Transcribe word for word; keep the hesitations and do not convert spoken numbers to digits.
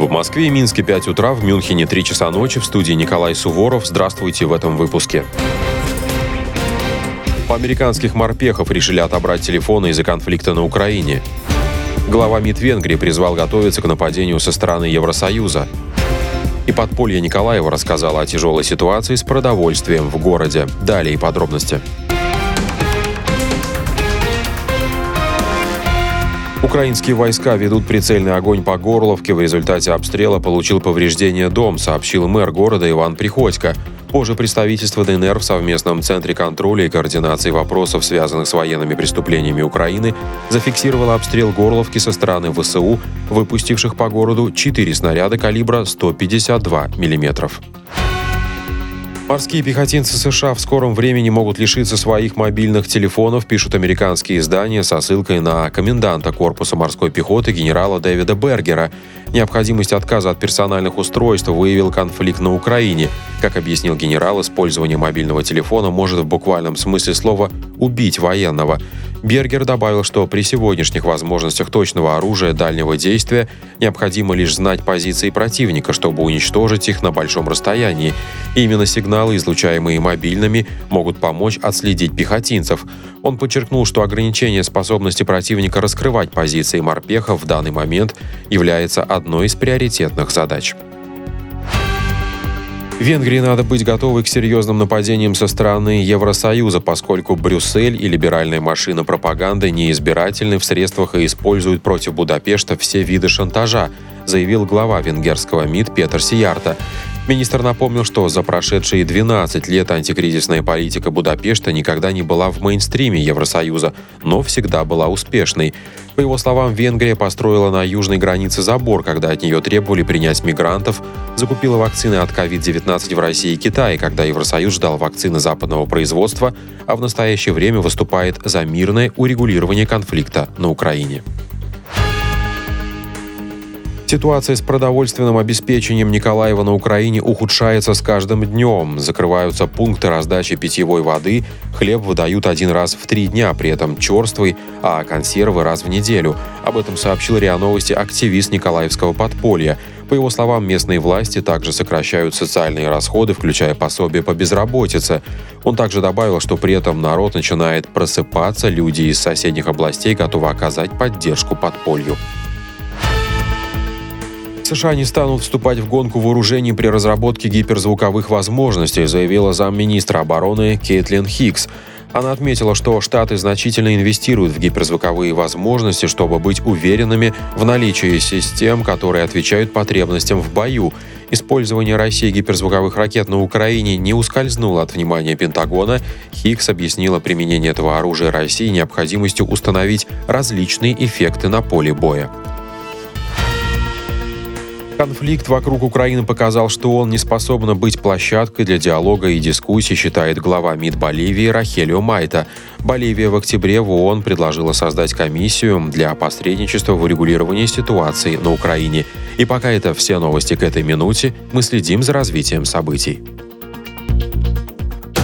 В Москве и Минске пять утра, в Мюнхене три часа ночи. В студии Николай Суворов. Здравствуйте в этом выпуске. У американских морпехов решили отобрать телефоны из-за конфликта на Украине. Глава МИД Венгрии призвал готовиться к нападению со стороны Евросоюза. И подполье Николаева рассказало о тяжелой ситуации с продовольствием в городе. Далее подробности. Украинские войска ведут прицельный огонь по Горловке. В результате обстрела получил повреждения дом, сообщил мэр города Иван Приходько. Позже представительство ДНР в совместном Центре контроля и координации вопросов, связанных с военными преступлениями Украины, зафиксировало обстрел Горловки со стороны ВСУ, выпустивших по городу четыре снаряда калибра сто пятьдесят два миллиметра. Морские пехотинцы США в скором времени могут лишиться своих мобильных телефонов, пишут американские издания со ссылкой на коменданта корпуса морской пехоты генерала Дэвида Бергера. Необходимость отказа от персональных устройств выявил конфликт на Украине. Как объяснил генерал, использование мобильного телефона может в буквальном смысле слова «убить военного». Бергер добавил, что при сегодняшних возможностях точного оружия дальнего действия необходимо лишь знать позиции противника, чтобы уничтожить их на большом расстоянии. И именно сигналы, излучаемые мобильными, могут помочь отследить пехотинцев. Он подчеркнул, что ограничение способности противника раскрывать позиции морпехов в данный момент является одной из приоритетных задач. Венгрии надо быть готовой к серьезным нападениям со стороны Евросоюза, поскольку Брюссель и либеральная машина пропаганды неизбирательны в средствах и используют против Будапешта все виды шантажа, заявил глава венгерского МИД Петер Сиярто. Министр напомнил, что за прошедшие двенадцать лет антикризисная политика Будапешта никогда не была в мейнстриме Евросоюза, но всегда была успешной. По его словам, Венгрия построила на южной границе забор, когда от нее требовали принять мигрантов, закупила вакцины от ковид девятнадцать в России и Китае, когда Евросоюз ждал вакцины западного производства, а в настоящее время выступает за мирное урегулирование конфликта на Украине. Ситуация с продовольственным обеспечением Николаева на Украине ухудшается с каждым днем. Закрываются пункты раздачи питьевой воды, хлеб выдают один раз в три дня, при этом черствый, а консервы раз в неделю. Об этом сообщил РИА Новости активист Николаевского подполья. По его словам, местные власти также сокращают социальные расходы, включая пособие по безработице. Он также добавил, что при этом народ начинает просыпаться, люди из соседних областей готовы оказать поддержку подполью. США не станут вступать в гонку вооружений при разработке гиперзвуковых возможностей, заявила замминистра обороны Кейтлин Хикс. Она отметила, что Штаты значительно инвестируют в гиперзвуковые возможности, чтобы быть уверенными в наличии систем, которые отвечают потребностям в бою. Использование России гиперзвуковых ракет на Украине не ускользнуло от внимания Пентагона. Хикс объяснила применение этого оружия России необходимостью установить различные эффекты на поле боя. Конфликт вокруг Украины показал, что он не способен быть площадкой для диалога и дискуссий, считает глава МИД Боливии Рахелио Майта. Боливия в октябре в ООН предложила создать комиссию для посредничества в урегулировании ситуации на Украине. И пока это все новости к этой минуте, мы следим за развитием событий.